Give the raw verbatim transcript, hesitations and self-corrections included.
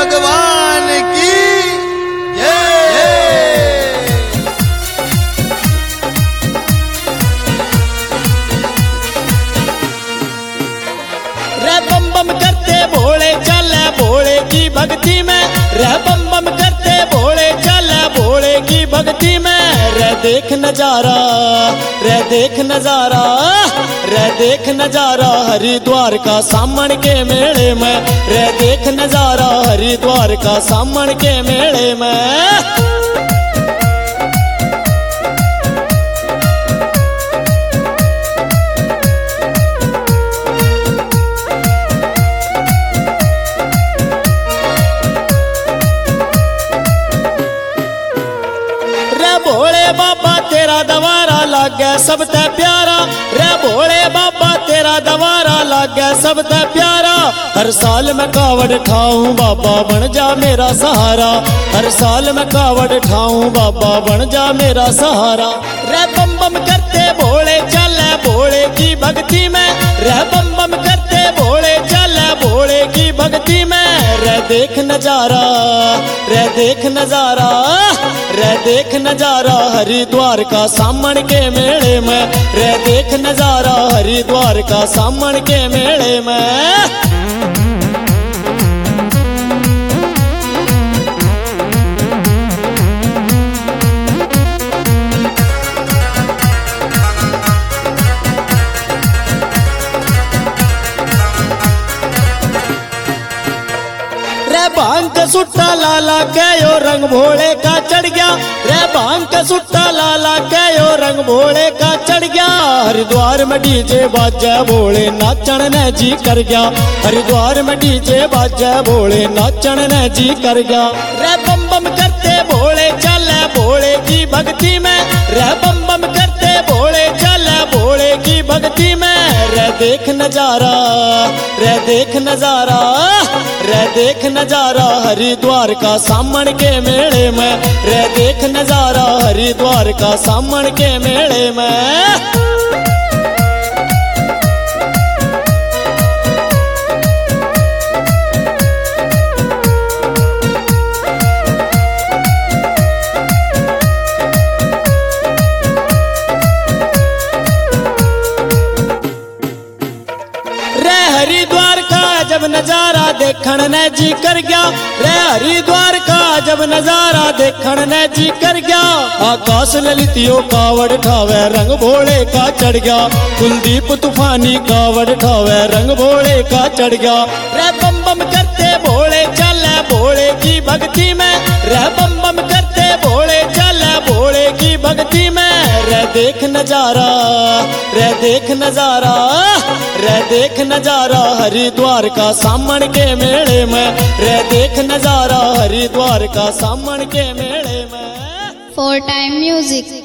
भगवान की रे बम बम करते भोले चले भोले की भक्ति में, रे बम बम करते भोले चले भोले की भक्ति में। रे देख नजारा, रे देख नजारा, रे देख नजारा हरिद्वार का सामन के मेले में। रे देख नजारा हरिद्वार का सामन के मेले में। भोले बाबा तेरा दवारा लागे सबते प्यारा, रे भोले बाबा तेरा दवारा लागे सबते प्यारा। हर साल मैं कावड़ ठाऊं बाबा बन जा मेरा सहारा, हर साल मैं कावड़ ठाऊं बाबा बन जा मेरा सहारा। रे बम बम करते भोले चले भोले की भक्ति में, रे बम बम करते भोले चले भोले की भक्ति में। रे देख नजारा, रे देख नजारा, रे देख नजारा हरिद्वार का सामन के मेले में। रे देख नजारा हरिद्वार का सामन के मेले में। रे भांग का सुट्टा लाला कयो रंग भोले का चढ़ गया, रे भांग का सुट्टा लाला कयो रंग भोले का चढ़ गया। हरिद्वार में डीजे बाजे भोले नाचन ने जी कर गया, हरिद्वार में डीजे बाजे भोले नाचन ने जी कर गया। रे बम बम करते भोले चले भोले की भक्ति में, रे बम बम करते भोले चले भोले की भक्ति में। रे देख नजारा, रे देख नजारा, रे देख नजारा हरिद्वार का सामन के मेले में। रे देख नजारा हरिद्वार का सामन के मेले में। हरिद्वार का जब नजारा देखण ने जी कर गया, रे हरिद्वार का जब नजारा देखण ने जी कर गया। आकाश ललितियों कावड़ ठावे रंग भोले का चढ़ गया, कुलदीप तूफानी कावड़ ठावे रंग भोले का चढ़ गया। रे बम बम करते भोले चले भोले की भक्ति में, रे बम बम करते भोले चले भोले की भक्ति में। रे देख नजारा, रे देख नजारा, रे देख नजारा हरिद्वार का सामन के मेले में। रे देख नजारा हरिद्वार का सामन के मेले में। Four time music.